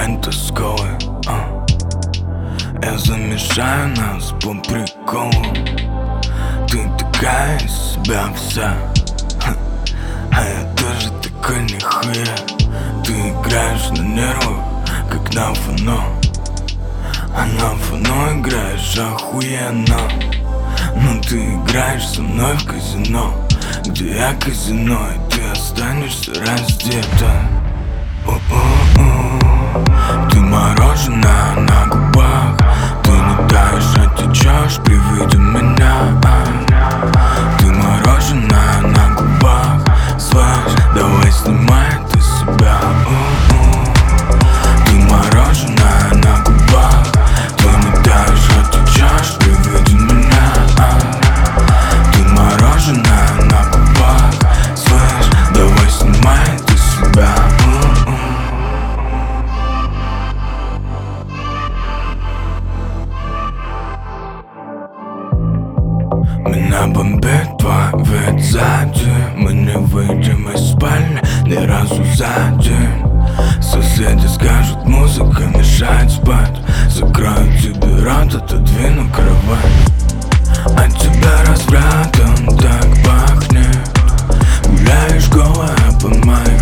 стань тосковой, я замешаю нас по приколу. Ты такая из себя вся, а я тоже такой нихуя. Ты играешь на нервах, как на фоно, а на фоно играешь охуенно. Но ты играешь со мной в казино, где я казино, и ты останешься раздета. Ты мороженое на губах, ты не таешь, а течешь при виде меня. Ты мороженое на губах, слышь, давай снимай ты себя. Ты мороженое на губах, ты не таешь, а течешь при виде меня. Ты мороженое на губах, слышь, давай снимай ты себя. Меня бомбит твой вид сзади, мы не выйдем из спальни ни разу за день. Соседи скажут, музыка мешает спать, закрою тебе рот, отодвину кровать. От тебя развратом так пахнет, гуляешь голая по моей